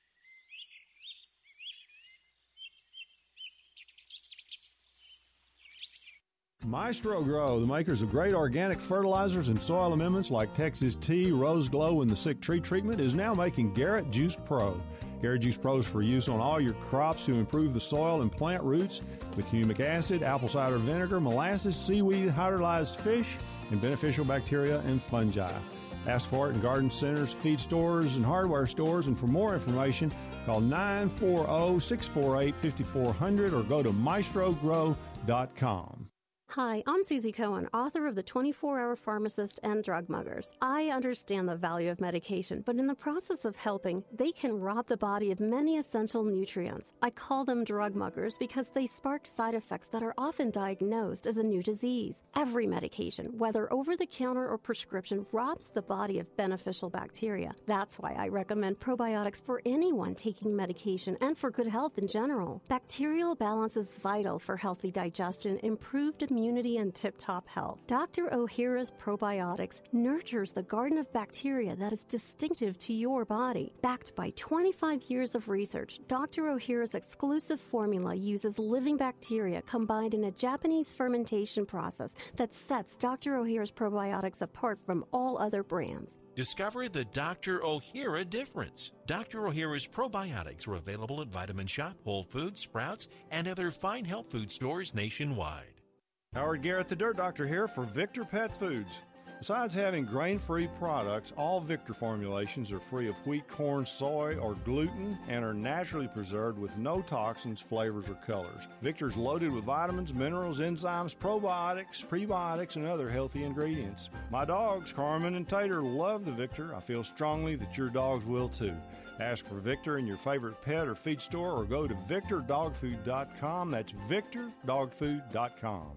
Maestro Grow, the makers of great organic fertilizers and soil amendments like Texas Tea, Rose Glow, and the Sick Tree Treatment, is now making Garrett Juice Pro. Garrett Juice Pro is for use on all your crops to improve the soil and plant roots with humic acid, apple cider vinegar, molasses, seaweed, hydrolyzed fish, and beneficial bacteria and fungi. Ask for it in garden centers, feed stores, and hardware stores. And for more information, call nine four zero, six four eight, five four zero zero or go to maestro grow dot com. Hi, I'm Susie Cohen, author of The twenty-four hour Pharmacist and Drug Muggers. I understand the value of medication, but in the process of helping, they can rob the body of many essential nutrients. I call them drug muggers because they spark side effects that are often diagnosed as a new disease. Every medication, whether over-the-counter or prescription, robs the body of beneficial bacteria. That's why I recommend probiotics for anyone taking medication and for good health in general. Bacterial balance is vital for healthy digestion, improved immunity, immunity and tip-top health. Doctor O'Hara's Probiotics nurtures the garden of bacteria that is distinctive to your body. Backed by twenty-five years of research, Doctor O'Hara's exclusive formula uses living bacteria combined in a Japanese fermentation process that sets Doctor O'Hara's Probiotics apart from all other brands. Discover the Doctor O'Hara difference. Doctor O'Hara's probiotics are available at Vitamin Shop, Whole Foods, Sprouts, and other fine health food stores nationwide. Howard Garrett, the Dirt Doctor, here for Victor Pet Foods. Besides having grain-free products, all Victor formulations are free of wheat, corn, soy, or gluten and are naturally preserved with no toxins, flavors, or colors. Victor's loaded with vitamins, minerals, enzymes, probiotics, prebiotics, and other healthy ingredients. My dogs, Carmen and Tater, love the Victor. I feel strongly that your dogs will too. Ask for Victor in your favorite pet or feed store or go to victor dog food dot com. That's victor dog food dot com.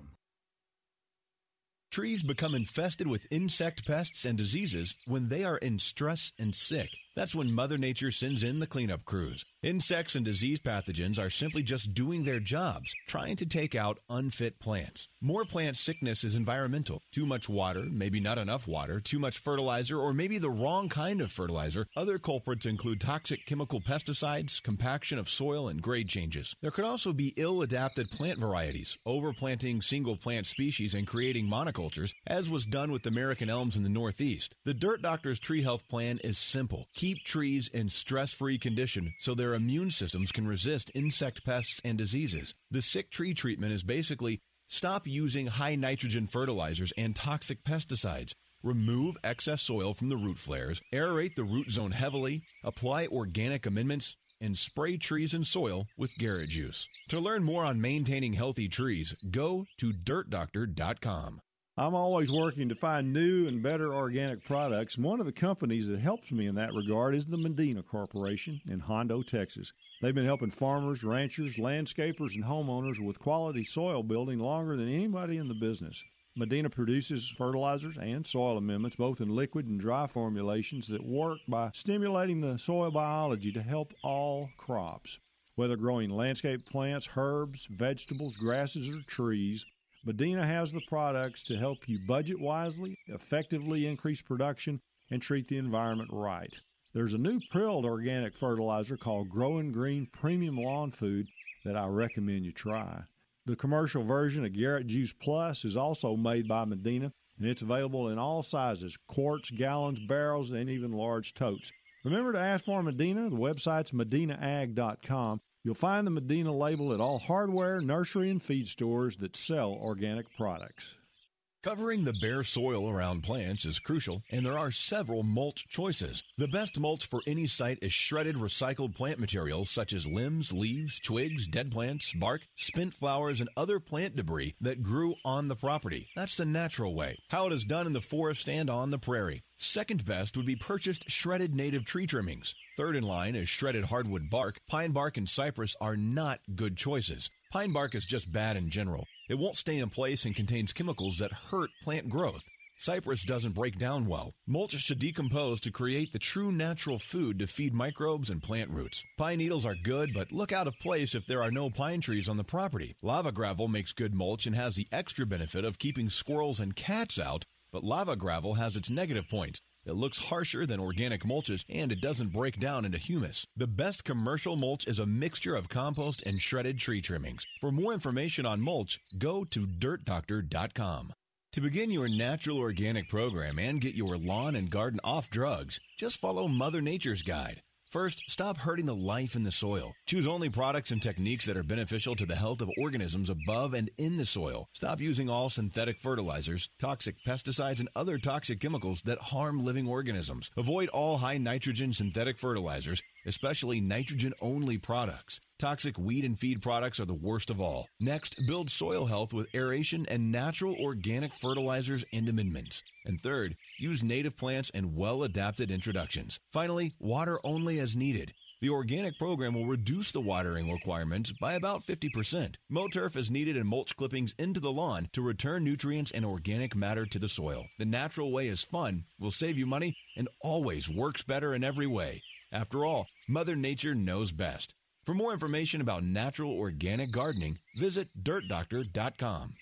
Trees become infested with insect pests and diseases when they are in stress and sick. That's when Mother Nature sends in the cleanup crews. Insects and disease pathogens are simply just doing their jobs, trying to take out unfit plants. More plant sickness is environmental. Too much water, maybe not enough water, too much fertilizer, or maybe the wrong kind of fertilizer. Other culprits include toxic chemical pesticides, compaction of soil, and grade changes. There could also be ill-adapted plant varieties, overplanting single plant species and creating monocultures, as was done with American elms in the Northeast. The Dirt Doctor's Tree Health Plan is simple. Keep trees in stress-free condition so their immune systems can resist insect pests and diseases. The Sick Tree Treatment is basically stop using high nitrogen fertilizers and toxic pesticides. Remove excess soil from the root flares, aerate the root zone heavily, apply organic amendments, and spray trees and soil with Garrett Juice. To learn more on maintaining healthy trees, go to dirt doctor dot com. I'm always working to find new and better organic products, and one of the companies that helps me in that regard is the Medina Corporation in Hondo, Texas. They've been helping farmers, ranchers, landscapers, and homeowners with quality soil building longer than anybody in the business. Medina produces fertilizers and soil amendments, both in liquid and dry formulations that work by stimulating the soil biology to help all crops. Whether growing landscape plants, herbs, vegetables, grasses, or trees, Medina has the products to help you budget wisely, effectively increase production, and treat the environment right. There's a new prilled organic fertilizer called Growing Green Premium Lawn Food that I recommend you try. The commercial version of Garrett Juice Plus is also made by Medina, and it's available in all sizes, quarts, gallons, barrels, and even large totes. Remember to ask for Medina. The website's medina ag dot com. You'll find the Medina label at all hardware, nursery, and feed stores that sell organic products. Covering the bare soil around plants is crucial, and there are several mulch choices. The best mulch for any site is shredded recycled plant material such as limbs, leaves, twigs, dead plants, bark, spent flowers, and other plant debris that grew on the property. That's the natural way, how it is done in the forest and on the prairie. Second best would be purchased shredded native tree trimmings. Third in line is shredded hardwood bark. Pine bark and cypress are not good choices. Pine bark is just bad in general. It won't stay in place and contains chemicals that hurt plant growth. Cypress doesn't break down well. Mulch should decompose to create the true natural food to feed microbes and plant roots. Pine needles are good, but look out of place if there are no pine trees on the property. Lava gravel makes good mulch and has the extra benefit of keeping squirrels and cats out, but lava gravel has its negative points. It looks harsher than organic mulches, and it doesn't break down into humus. The best commercial mulch is a mixture of compost and shredded tree trimmings. For more information on mulch, go to dirt doctor dot com. To begin your natural organic program and get your lawn and garden off drugs, just follow Mother Nature's guide. First, stop hurting the life in the soil. Choose only products and techniques that are beneficial to the health of organisms above and in the soil. Stop using all synthetic fertilizers, toxic pesticides, and other toxic chemicals that harm living organisms. Avoid all high nitrogen synthetic fertilizers, especially nitrogen-only products. Toxic weed and feed products are the worst of all. Next, build soil health with aeration and natural organic fertilizers and amendments. And third, use native plants and well-adapted introductions. Finally, water only as needed. The organic program will reduce the watering requirements by about fifty percent. Mow turf is needed and mulch clippings into the lawn to return nutrients and organic matter to the soil. The natural way is fun, will save you money, and always works better in every way. After all, Mother Nature knows best. For more information about natural organic gardening, visit dirt doctor dot com.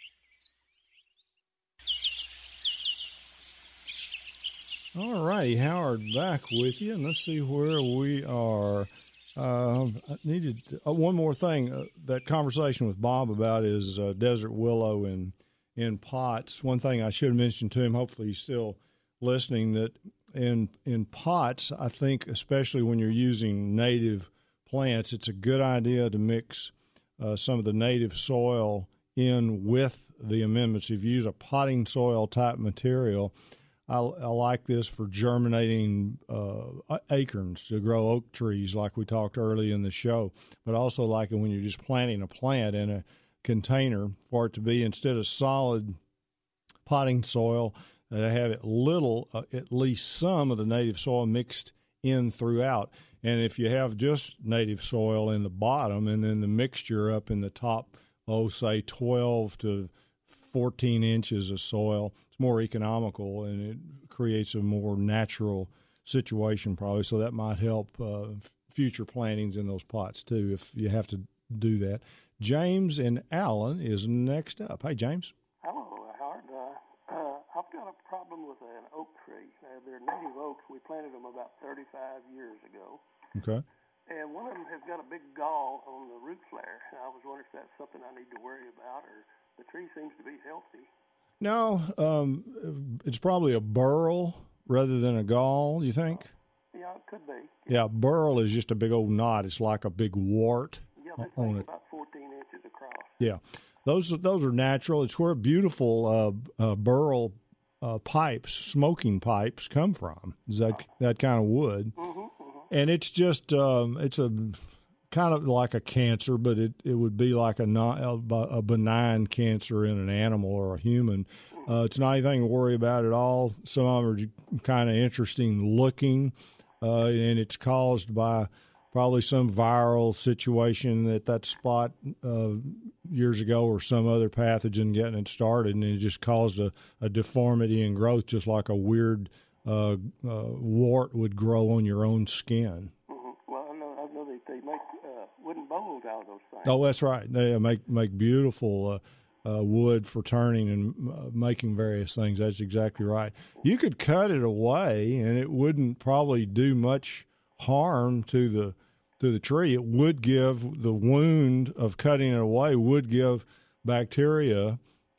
All righty, Howard, back with you, and let's see where we are. Uh, I needed to, uh, one more thing. Uh, that conversation with Bob about is uh, desert willow in in pots. One thing I should have mentioned to him. Hopefully, he's still listening. That in in pots, I think, especially when you're using native plants, it's a good idea to mix uh, some of the native soil in with the amendments. If you use a potting soil type material, I, I like this for germinating uh, acorns to grow oak trees like we talked early in the show, but also like it when you're just planting a plant in a container for it to be, instead of solid potting soil, uh, have it little, uh, at least some of the native soil mixed in throughout. And if you have just native soil in the bottom and then the mixture up in the top, oh, say twelve to fourteen inches of soil, it's more economical and it creates a more natural situation probably. So that might help uh, future plantings in those pots too if you have to do that. James in Allen is next up. Hey, James. Hello, Howard. Uh, uh, I've got a problem with an oak tree. Uh, they're native oaks. We planted them about thirty-five years ago. Okay. And one of them has got a big gall on the root flare. And I was wondering if that's something I need to worry about, or the tree seems to be healthy. No, um, it's probably a burl rather than a gall, you think? Uh, yeah, it could be. Yeah, burl is just a big old knot. It's like a big wart yeah, they on say it. About fourteen inches across. Yeah, those those are natural. It's where beautiful uh, uh, burl uh, pipes, smoking pipes, come from. Is that that kind of wood? Mm-hmm. And it's just, um, it's a kind of like a cancer, but it, it would be like a, non, a benign cancer in an animal or a human. Uh, it's not anything to worry about at all. Some of them are kind of interesting looking, uh, and it's caused by probably some viral situation at that spot uh, years ago, or some other pathogen getting it started, and it just caused a, a deformity in growth, just like a weird Uh, uh, wart would grow on your own skin. Mm-hmm. Well, I know, I know they, they make uh, wooden bowls out of those things. Oh, that's right. They make make beautiful uh, uh, wood for turning and uh, making various things. That's exactly right. You could cut it away, and it wouldn't probably do much harm to the to the tree. It would give the wound of cutting it away would give bacteria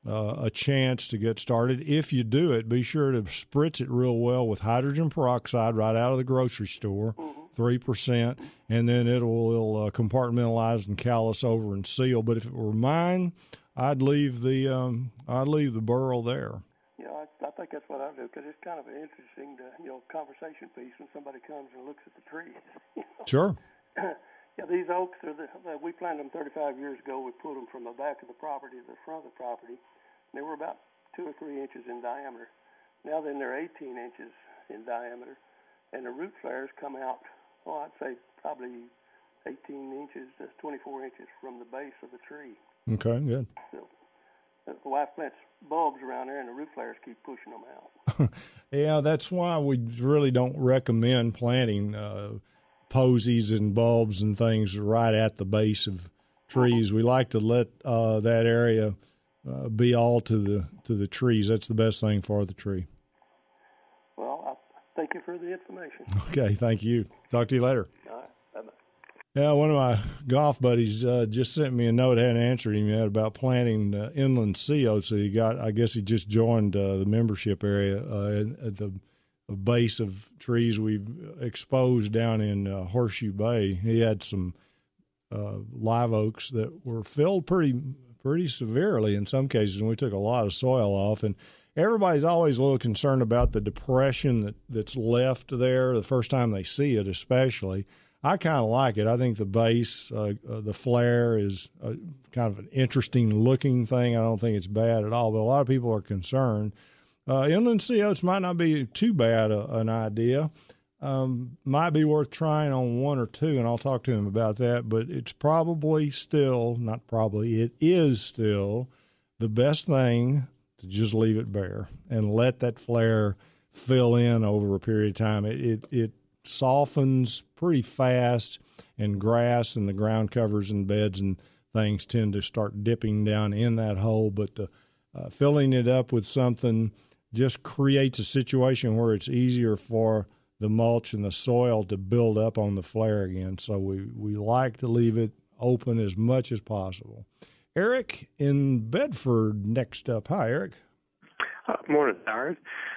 uh, a chance to get started. If you do it, be sure to spritz it real well with hydrogen peroxide right out of the grocery store, three percent, and then it will it'll, uh, compartmentalize and callus over and seal. But if it were mine, I'd leave the um, I'd leave the burl there. You know, I, I think that's what I do because it's kind of an interesting, to, you know, conversation piece when somebody comes and looks at the tree. You know? Sure. Yeah, these oaks are the, we planted them thirty-five years ago. We put them from the back of the property to the front of the property. They were about two or three inches in diameter. Now then, they're eighteen inches in diameter, and the root flares come out. Well, I'd say probably eighteen inches, that's twenty-four inches from the base of the tree. Okay, good. So, the wife plants bulbs around there, and the root flares keep pushing them out. Yeah, that's why we really don't recommend planting uh, posies and bulbs and things right at the base of trees. We like to let uh, that area uh, be all to the to the trees. That's the best thing for the tree. Well, I thank you for the information. Okay, thank you. Talk to you later. All right, bye-bye. Yeah, one of my golf buddies uh, just sent me a note. I hadn't answered him yet about planting uh, inland sea oats. So he got, I guess he just joined uh, the membership area uh, at the base of trees we've exposed down in uh, Horseshoe Bay. He had some uh, live oaks that were filled pretty pretty severely in some cases, and we took a lot of soil off. And everybody's always a little concerned about the depression that, that's left there the first time they see it, especially. I kind of like it. I think the base, uh, uh, the flare is a, kind of an interesting looking thing. I don't think it's bad at all, but a lot of people are concerned. Uh, inland sea oats might not be too bad a, an idea. Um, might be worth trying on one or two, and I'll talk to him about that. But it's probably still, not probably, it is still the best thing to just leave it bare and let that flare fill in over a period of time. It it, it softens pretty fast, and grass and the ground covers and beds and things tend to start dipping down in that hole. But the, uh, filling it up with something just creates a situation where it's easier for the mulch and the soil to build up on the flare again. So we, we like to leave it open as much as possible. Eric in Bedford next up. Hi, Eric. Uh, morning, Howard.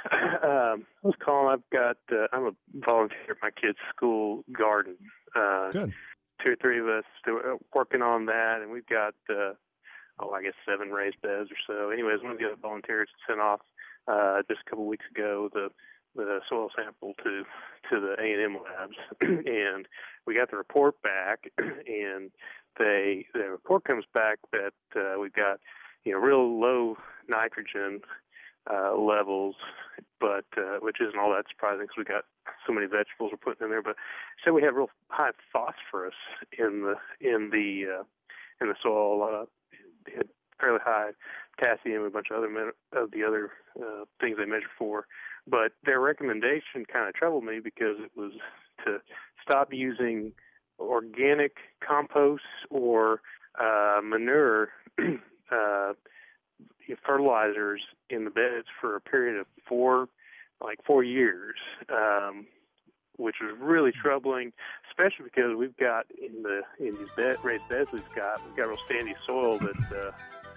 Um, I was calling. I've got. Uh, I'm a volunteer at my kid's school garden. Uh, Good. Two or three of us are working on that, and we've got. Uh, oh, I guess seven raised beds or so. Anyways, one of the other volunteers sent off uh, just a couple of weeks ago the the soil sample to to the A and M labs, and we got the report back, and they the report comes back that uh, we've got you know real low nitrogen uh, levels, but uh, which isn't all that surprising because we got so many vegetables we're putting in there. But so we have real high phosphorus in the in the uh, in the soil, uh, fairly high potassium, a bunch of other of the other uh, things they measure for. But their recommendation kind of troubled me because it was to stop using organic compost or uh, manure uh, fertilizers in the beds for a period of four, like four years, um, which was really troubling, especially because we've got in the in these bed, raised beds we've got we've got real sandy soil that. Uh,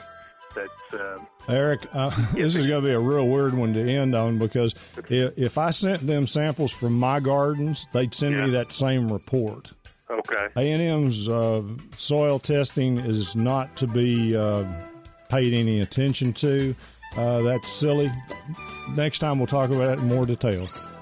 That, uh, Eric, uh, this is going to be a real weird one to end on because if, if I sent them samples from my gardens, they'd send yeah. me that same report. Okay. A and M's uh, soil testing is not to be uh, paid any attention to. Uh, that's silly. Next time we'll talk about it in more detail.